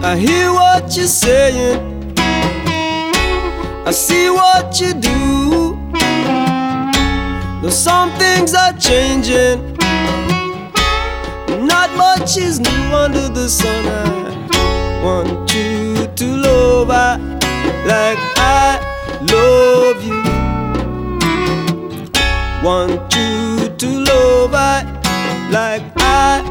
I hear what you're saying, I see what you do. Though some things are changing, not much is new under the sun. I want you to love I like I love you. Want you to love I like I